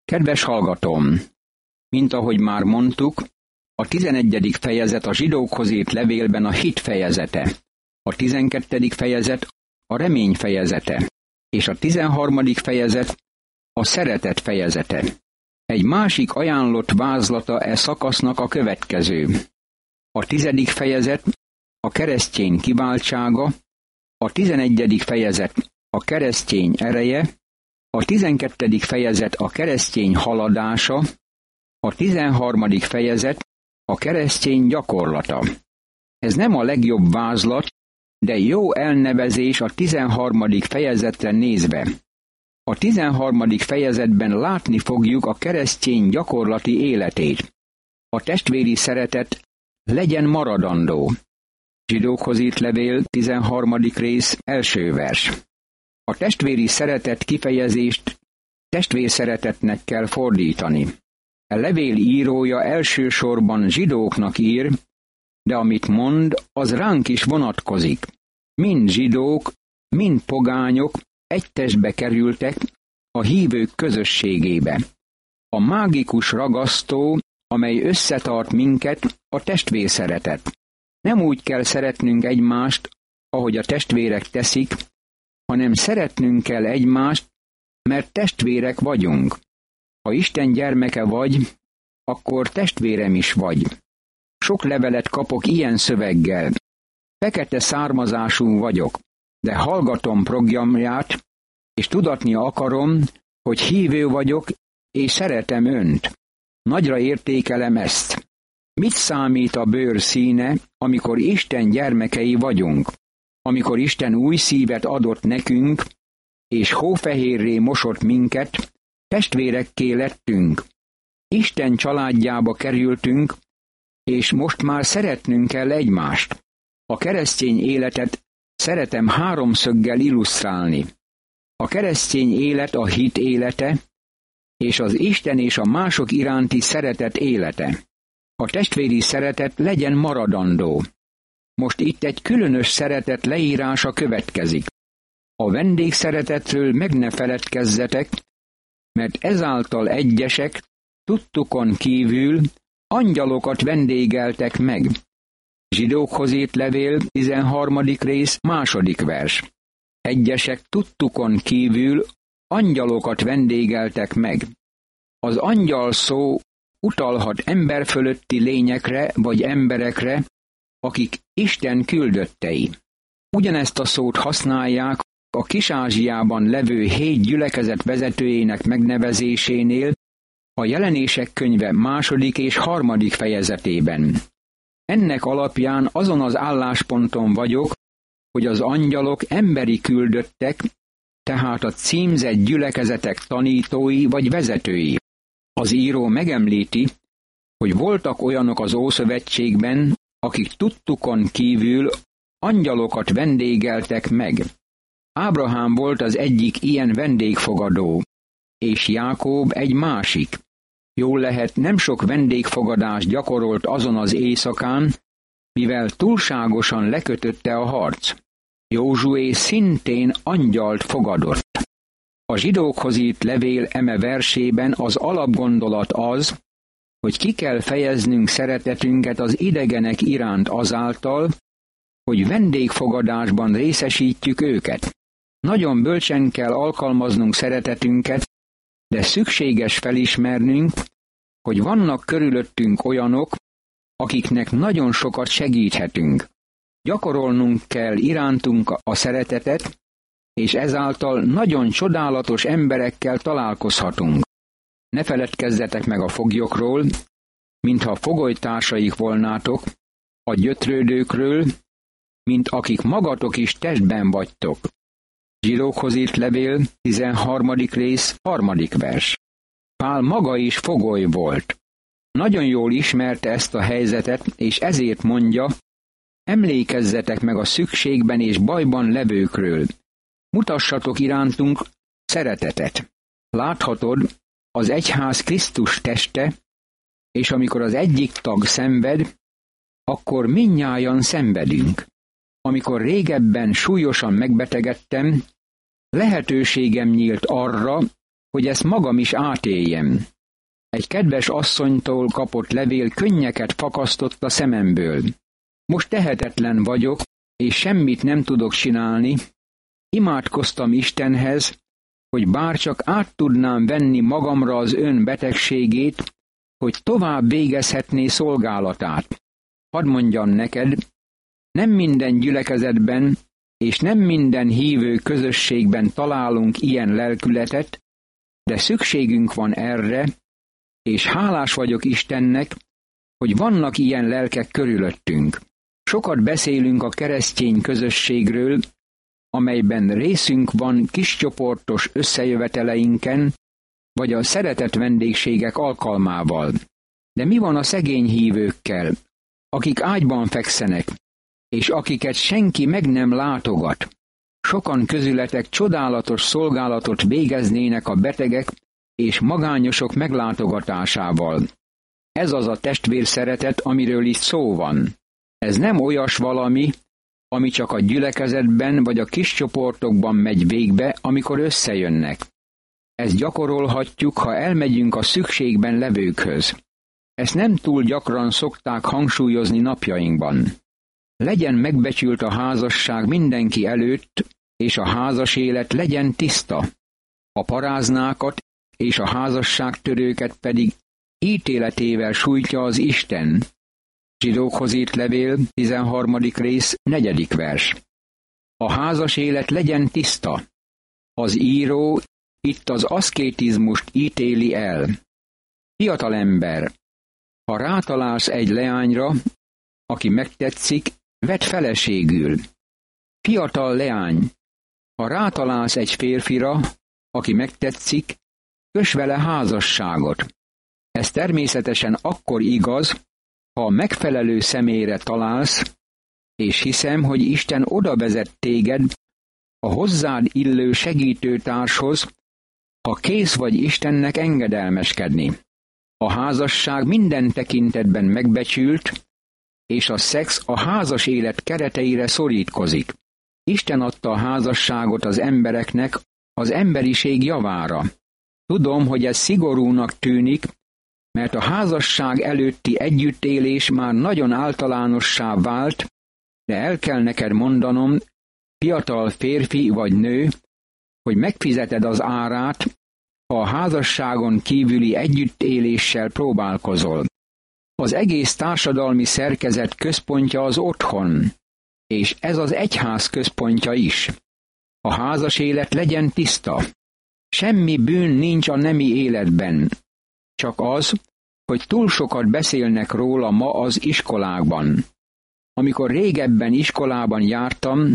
Kedves hallgatóm! Mint ahogy már mondtuk, a 11. fejezet a zsidókhoz írt levélben a hit fejezete, a 12. fejezet a remény fejezete, és a 13. fejezet a szeretet fejezete. Egy másik ajánlott vázlata e szakasznak a következő. A 10. fejezet a keresztény kiváltsága, a 11. fejezet a keresztény ereje, a 12. fejezet a keresztény haladása, a 13. fejezet a keresztény gyakorlata. Ez nem a legjobb vázlat, de jó elnevezés a 13. fejezetre nézve. A 13. fejezetben látni fogjuk a keresztény gyakorlati életét. A testvéri szeretet legyen maradandó. Zsidókhoz írt levél, 13. rész, első vers. A testvéri szeretet kifejezést testvérszeretetnek kell fordítani. A levél írója elsősorban zsidóknak ír, de amit mond, az ránk is vonatkozik. Mind zsidók, mind pogányok egy testbe kerültek a hívők közösségébe. A mágikus ragasztó, amely összetart minket, a testvérszeretet. Nem úgy kell szeretnünk egymást, ahogy a testvérek teszik, hanem szeretnünk kell egymást, mert testvérek vagyunk. Ha Isten gyermeke vagy, akkor testvérem is vagy. Sok levelet kapok ilyen szöveggel. Fekete származású vagyok, de hallgatom programját, és tudatni akarom, hogy hívő vagyok, és szeretem önt. Nagyra értékelem ezt. Mit számít a bőr színe, amikor Isten gyermekei vagyunk? Amikor Isten új szívet adott nekünk, és hófehérré mosott minket, testvérekké lettünk. Isten családjába kerültünk, és most már szeretnünk kell egymást. A keresztény életet szeretem háromszöggel illusztrálni. A keresztény élet a hit élete, és az Isten és a mások iránti szeretet élete. A testvéri szeretet legyen maradandó. Most itt egy különös szeretet leírása következik. A vendégszeretetről meg ne feledkezzetek, mert ezáltal egyesek tudtukon kívül angyalokat vendégeltek meg. Zsidókhoz írt levél, 13. rész, 2. vers. Egyesek tudtukon kívül angyalokat vendégeltek meg. Az angyal szó utalhat emberfölötti lényekre vagy emberekre, akik Isten küldöttei. Ugyanezt a szót használják a Kis-Ázsiában levő 7 gyülekezet vezetőjének megnevezésénél, a Jelenések könyve 2. és 3. fejezetében. Ennek alapján azon az állásponton vagyok, hogy az angyalok emberi küldöttek, tehát a címzett gyülekezetek tanítói vagy vezetői. Az író megemlíti, hogy voltak olyanok az Ószövetségben, akik tudtukon kívül angyalokat vendégeltek meg. Ábrahám volt az egyik ilyen vendégfogadó, és Jákob egy másik. Jól lehet, nem sok vendégfogadást gyakorolt azon az éjszakán, mivel túlságosan lekötötte a harc. Józsué szintén angyalt fogadott. A zsidókhoz írt levél eme versében az alapgondolat az, hogy ki kell fejeznünk szeretetünket az idegenek iránt azáltal, hogy vendégfogadásban részesítjük őket. Nagyon bölcsen kell alkalmaznunk szeretetünket, de szükséges felismernünk, hogy vannak körülöttünk olyanok, akiknek nagyon sokat segíthetünk. Gyakorolnunk kell irántunk a szeretetet, és ezáltal nagyon csodálatos emberekkel találkozhatunk. Ne feledkezzetek meg a foglyokról, mintha fogolytársaik volnátok, a gyötrődőkről, mint akik magatok is testben vagytok. Zsidókhoz írt levél, 13. rész, 3. vers. Pál maga is fogoly volt. Nagyon jól ismerte ezt a helyzetet, és ezért mondja, emlékezzetek meg a szükségben és bajban levőkről. Mutassatok irántunk szeretetet. Láthatod, az egyház Krisztus teste, és amikor az egyik tag szenved, akkor mindnyájan szenvedünk. Amikor régebben súlyosan megbetegedtem, lehetőségem nyílt arra, hogy ezt magam is átéljem. Egy kedves asszonytól kapott levél könnyeket fakasztott a szememből. Most tehetetlen vagyok, és semmit nem tudok csinálni. Imádkoztam Istenhez, hogy bárcsak át tudnám venni magamra az ön betegségét, hogy tovább végezhetné szolgálatát. Hadd mondjam neked, nem minden gyülekezetben és nem minden hívő közösségben találunk ilyen lelkületet, de szükségünk van erre, és hálás vagyok Istennek, hogy vannak ilyen lelkek körülöttünk. Sokat beszélünk a keresztény közösségről, amelyben részünk van kiscsoportos összejöveteleinken, vagy a szeretett vendégségek alkalmával. De mi van a szegény hívőkkel, akik ágyban fekszenek, és akiket senki meg nem látogat? Sokan közületek csodálatos szolgálatot végeznének a betegek és magányosok meglátogatásával. Ez az a testvérszeretet, amiről itt szó van. Ez nem olyas valami, ami csak a gyülekezetben vagy a kis csoportokban megy végbe, amikor összejönnek. Ezt gyakorolhatjuk, ha elmegyünk a szükségben levőkhöz. Ezt nem túl gyakran szokták hangsúlyozni napjainkban. Legyen megbecsült a házasság mindenki előtt, és a házas élet legyen tiszta. A paráznákat és a házasságtörőket pedig ítéletével sújtja az Isten. Zsidókhoz írt levél, 13. rész, 4. vers. A házas élet legyen tiszta. Az író itt az aszkétizmust ítéli el. Fiatalember, ha rátalálsz egy leányra, aki megtetszik, vedd feleségül. Fiatal leány, ha rátalálsz egy férfira, aki megtetszik, köss vele házasságot. Ez természetesen akkor igaz, ha a megfelelő személyre találsz, és hiszem, hogy Isten oda vezet téged a hozzád illő segítőtárshoz, ha kész vagy Istennek engedelmeskedni. A házasság minden tekintetben megbecsült, és a szex a házas élet kereteire szorítkozik. Isten adta a házasságot az embereknek az emberiség javára. Tudom, hogy ez szigorúnak tűnik, mert a házasság előtti együttélés már nagyon általánossá vált, de el kell neked mondanom, fiatal férfi vagy nő, hogy megfizeted az árát, ha a házasságon kívüli együttéléssel próbálkozol. Az egész társadalmi szerkezet központja az otthon, és ez az egyház központja is. A házas élet legyen tiszta. Semmi bűn nincs a nemi életben, csak az, hogy túl sokat beszélnek róla ma az iskolákban. Amikor régebben iskolában jártam,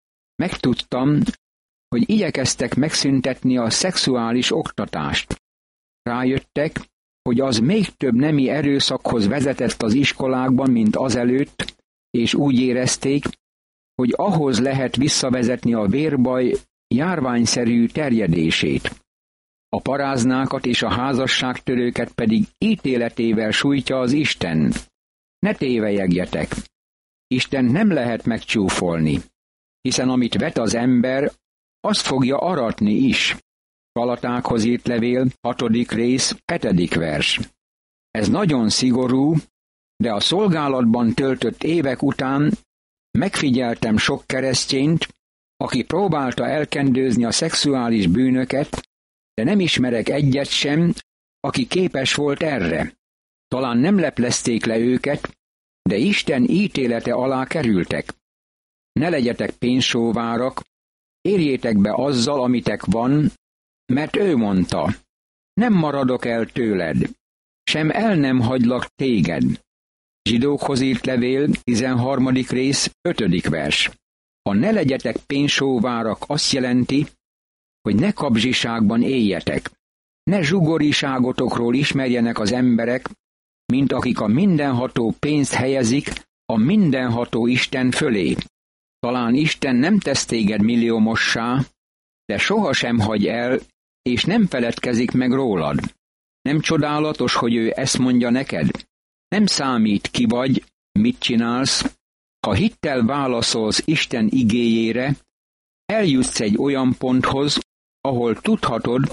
megtudtam, hogy igyekeztek megszüntetni a szexuális oktatást. Rájöttek, hogy az még több nemi erőszakhoz vezetett az iskolákban, mint azelőtt, és úgy érezték, hogy ahhoz lehet visszavezetni a vérbaj járványszerű terjedését. A paráznákat és a házasságtörőket pedig ítéletével sújtja az Isten. Ne tévelyegjetek! Isten nem lehet megcsúfolni, hiszen amit vet az ember, azt fogja aratni is. Galatákhoz írt levél, 6. rész, 7. vers. Ez nagyon szigorú, de a szolgálatban töltött évek után megfigyeltem sok keresztényt, aki próbálta elkendőzni a szexuális bűnöket, de nem ismerek egyet sem, aki képes volt erre. Talán nem leplezték le őket, de Isten ítélete alá kerültek. Ne legyetek pénzsóvárak, érjétek be azzal, amitek van, mert ő mondta, nem maradok el tőled, sem el nem hagylak téged. Zsidókhoz írt levél, 13. rész, 5. vers. A ne legyetek pénzsóvárak azt jelenti, hogy ne kapzsiságban éljetek. Ne zsugoriságotokról ismerjenek az emberek, mint akik a mindenható pénzt helyezik a mindenható Isten fölé. Talán Isten nem tesz téged milliómossá, de sohasem hagy el, és nem feledkezik meg rólad. Nem csodálatos, hogy ő ezt mondja neked? Nem számít, ki vagy, mit csinálsz, ha hittel válaszolsz Isten igéjére, eljutsz egy olyan ponthoz, ahol tudhatod,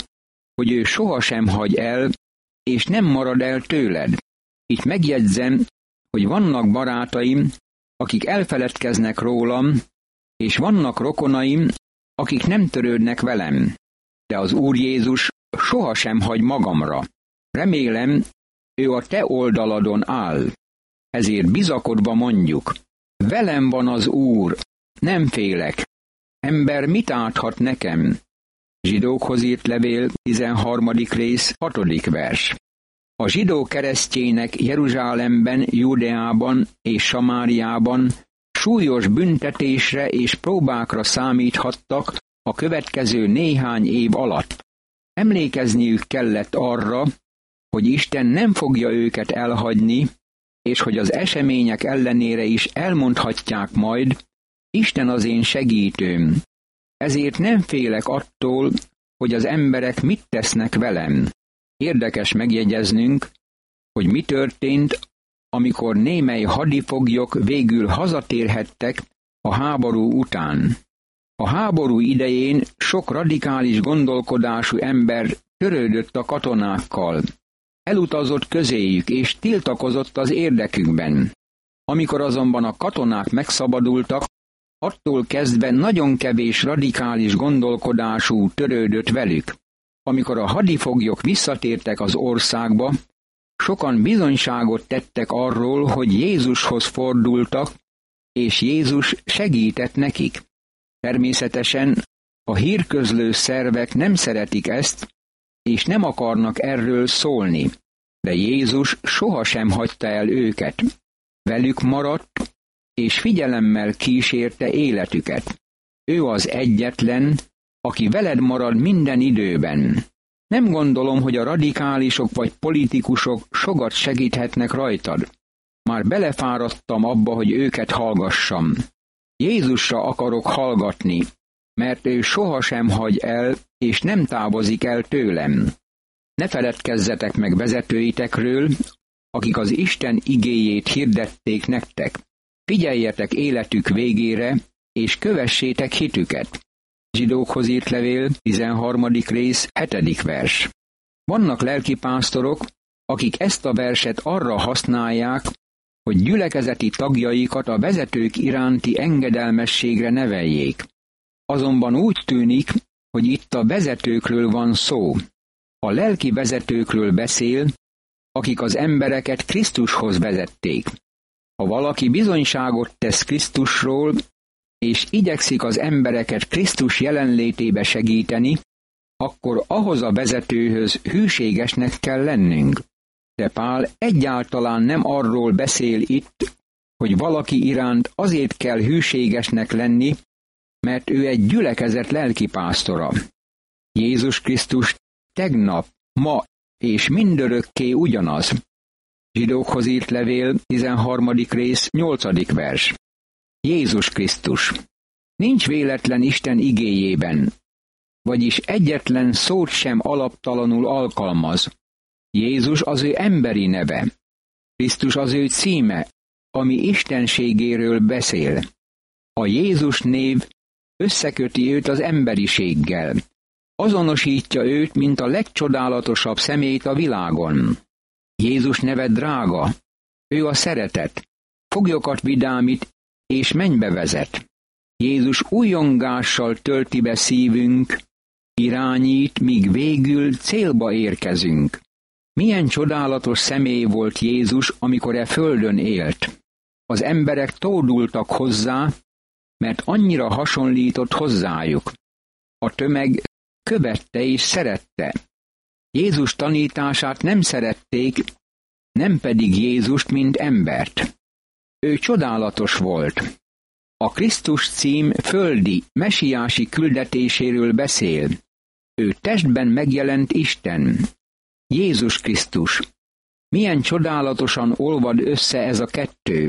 hogy ő sohasem hagy el, és nem marad el tőled. Itt megjegyzem, hogy vannak barátaim, akik elfeledkeznek rólam, és vannak rokonaim, akik nem törődnek velem. De az Úr Jézus sohasem hagy magamra. Remélem, ő a te oldaladon áll. Ezért bizakodva mondjuk, velem van az Úr, nem félek. Ember mit áthat nekem? Zsidókhoz írt levél, 13. rész, 6. vers. A zsidó keresztjének Jeruzsálemben, Judeában és Samáriában súlyos büntetésre és próbákra számíthattak a következő néhány év alatt. Emlékezniük kellett arra, hogy Isten nem fogja őket elhagyni, és hogy az események ellenére is elmondhatják majd, Isten az én segítőm. Ezért nem félek attól, hogy az emberek mit tesznek velem. Érdekes megjegyeznünk, hogy mi történt, amikor némely hadifoglyok végül hazatérhettek a háború után. A háború idején sok radikális gondolkodású ember törődött a katonákkal. Elutazott közéjük és tiltakozott az érdekükben. Amikor azonban a katonák megszabadultak, attól kezdve nagyon kevés radikális gondolkodású törődött velük. Amikor a hadifoglyok visszatértek az országba, sokan bizonyságot tettek arról, hogy Jézushoz fordultak, és Jézus segített nekik. Természetesen a hírközlő szervek nem szeretik ezt, és nem akarnak erről szólni, de Jézus sohasem hagyta el őket. Velük maradt, és figyelemmel kísérte életüket. Ő az egyetlen, aki veled marad minden időben. Nem gondolom, hogy a radikálisok vagy politikusok sokat segíthetnek rajtad. Már belefáradtam abba, hogy őket hallgassam. Jézusra akarok hallgatni, mert ő sohasem hagy el, és nem távozik el tőlem. Ne feledkezzetek meg vezetőitekről, akik az Isten igéjét hirdették nektek. Figyeljetek életük végére, és kövessétek hitüket. Zsidókhoz írt levél, 13. rész, 7. vers. Vannak lelkipásztorok, akik ezt a verset arra használják, hogy gyülekezeti tagjaikat a vezetők iránti engedelmességre neveljék. Azonban úgy tűnik, hogy itt a vezetőkről van szó. A lelki vezetőkről beszél, akik az embereket Krisztushoz vezették. Ha valaki bizonyságot tesz Krisztusról, és igyekszik az embereket Krisztus jelenlétébe segíteni, akkor ahhoz a vezetőhöz hűségesnek kell lennünk. De Pál egyáltalán nem arról beszél itt, hogy valaki iránt azért kell hűségesnek lenni, mert ő egy gyülekezet lelkipásztora. Jézus Krisztus tegnap, ma és mindörökké ugyanaz. Zsidókhoz írt levél, 13. rész, 8. vers. Jézus Krisztus. Nincs véletlen Isten igéjében, vagyis egyetlen szót sem alaptalanul alkalmaz. Jézus az ő emberi neve. Krisztus az ő címe, ami istenségéről beszél. A Jézus név összeköti őt az emberiséggel. Azonosítja őt, mint a legcsodálatosabb személyt a világon. Jézus neve drága, ő a szeretet, foglyokat vidámít és mennybe vezet. Jézus újongással tölti be szívünk, irányít, míg végül célba érkezünk. Milyen csodálatos személy volt Jézus, amikor e földön élt. Az emberek tódultak hozzá, mert annyira hasonlított hozzájuk. A tömeg követte és szerette. Jézus tanítását nem szerették, nem pedig Jézust, mint embert. Ő csodálatos volt. A Krisztus cím földi, mesiási küldetéséről beszél. Ő testben megjelent Isten. Jézus Krisztus. Milyen csodálatosan olvad össze ez a kettő.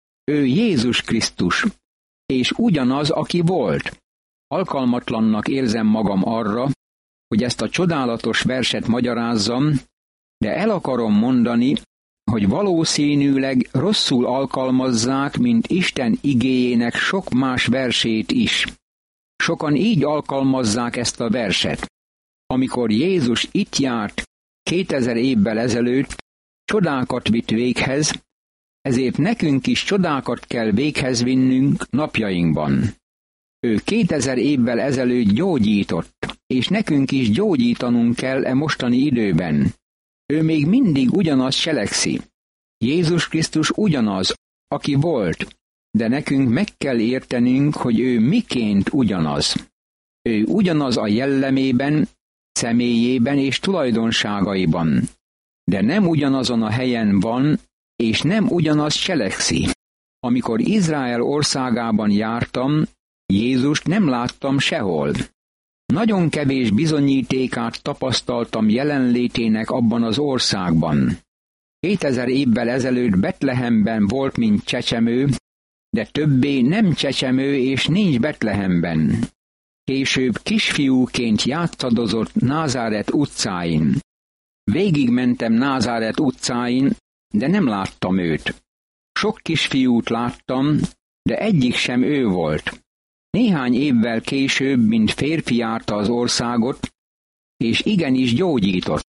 Ő Jézus Krisztus, és ugyanaz, aki volt. Alkalmatlannak érzem magam arra, hogy ezt a csodálatos verset magyarázzam, de el akarom mondani, hogy valószínűleg rosszul alkalmazzák, mint Isten igéjének sok más versét is. Sokan így alkalmazzák ezt a verset. Amikor Jézus itt járt 2000 évvel ezelőtt, csodákat vitt véghez, ezért nekünk is csodákat kell véghez vinnünk napjainkban. Ő 2000 évvel ezelőtt gyógyított, és nekünk is gyógyítanunk kell e mostani időben. Ő még mindig ugyanaz cselekszi. Jézus Krisztus ugyanaz, aki volt, de nekünk meg kell értenünk, hogy ő miként ugyanaz. Ő ugyanaz a jellemében, személyében és tulajdonságaiban, de nem ugyanazon a helyen van, és nem ugyanaz cselekszi. Amikor Izrael országában jártam, Jézust nem láttam sehol. Nagyon kevés bizonyítékát tapasztaltam jelenlétének abban az országban. 2000 évvel ezelőtt Betlehemben volt, mint csecsemő, de többé nem csecsemő és nincs Betlehemben. Később kisfiúként játszadozott Názáret utcáin. Végigmentem Názáret utcáin, de nem láttam őt. Sok kisfiút láttam, de egyik sem ő volt. Néhány évvel később, mint férfi járta az országot, és igenis gyógyított.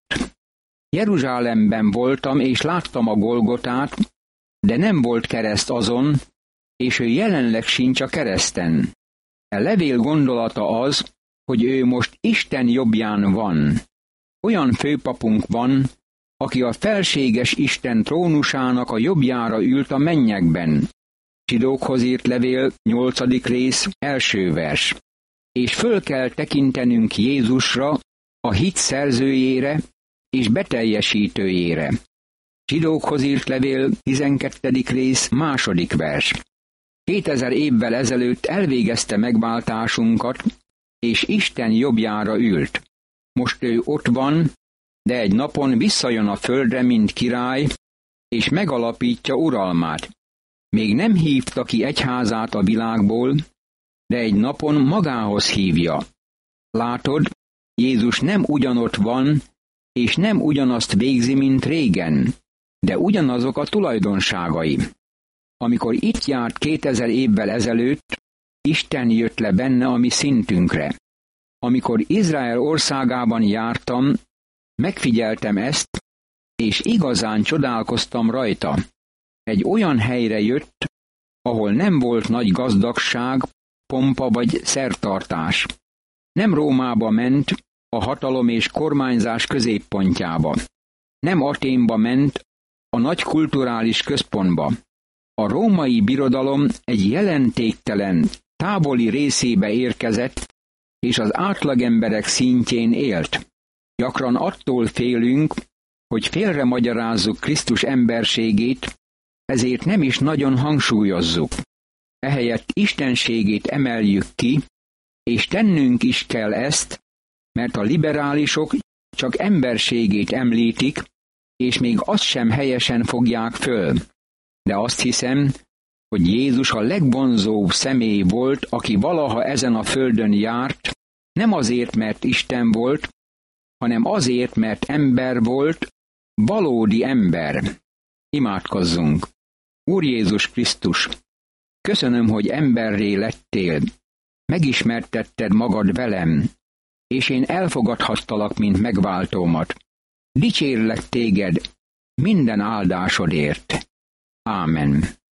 Jeruzsálemben voltam, és láttam a Golgotát, de nem volt kereszt azon, és ő jelenleg sincs a kereszten. A levél gondolata az, hogy ő most Isten jobbján van. Olyan főpapunk van, aki a felséges Isten trónusának a jobbjára ült a mennyekben. Zsidókhoz írt levél 8. rész 1. vers. És föl kell tekintenünk Jézusra, a hit szerzőjére és beteljesítőjére. Zsidókhoz írt levél 12. rész 2. vers. 2000 évvel ezelőtt elvégezte megváltásunkat, és Isten jobbjára ült. Most ő ott van, de egy napon visszajön a földre, mint király, és megalapítja uralmát. Még nem hívta ki egyházát a világból, de egy napon magához hívja. Látod, Jézus nem ugyanott van, és nem ugyanazt végzi, mint régen, de ugyanazok a tulajdonságai. Amikor itt járt 2000 évvel ezelőtt, Isten jött le benne a mi szintünkre. Amikor Izrael országában jártam, megfigyeltem ezt, és igazán csodálkoztam rajta. Egy olyan helyre jött, ahol nem volt nagy gazdagság, pompa vagy szertartás. Nem Rómába ment, a hatalom és kormányzás középpontjába. Nem Athénba ment, a nagy kulturális központba. A római birodalom egy jelentéktelen, távoli részébe érkezett, és az átlagemberek szintjén élt. Gyakran attól félünk, hogy félre magyarázzuk Krisztus emberségét, ezért nem is nagyon hangsúlyozzuk. Ehelyett istenségét emeljük ki, és tennünk is kell ezt, mert a liberálisok csak emberségét említik, és még azt sem helyesen fogják föl. De azt hiszem, hogy Jézus a legvonzóbb személy volt, aki valaha ezen a földön járt, nem azért, mert Isten volt, hanem azért, mert ember volt, valódi ember. Imádkozzunk! Úr Jézus Krisztus, köszönöm, hogy emberré lettél, megismertetted magad velem, és én elfogadhattalak, mint megváltómat. Dicsérlek téged minden áldásodért. Ámen.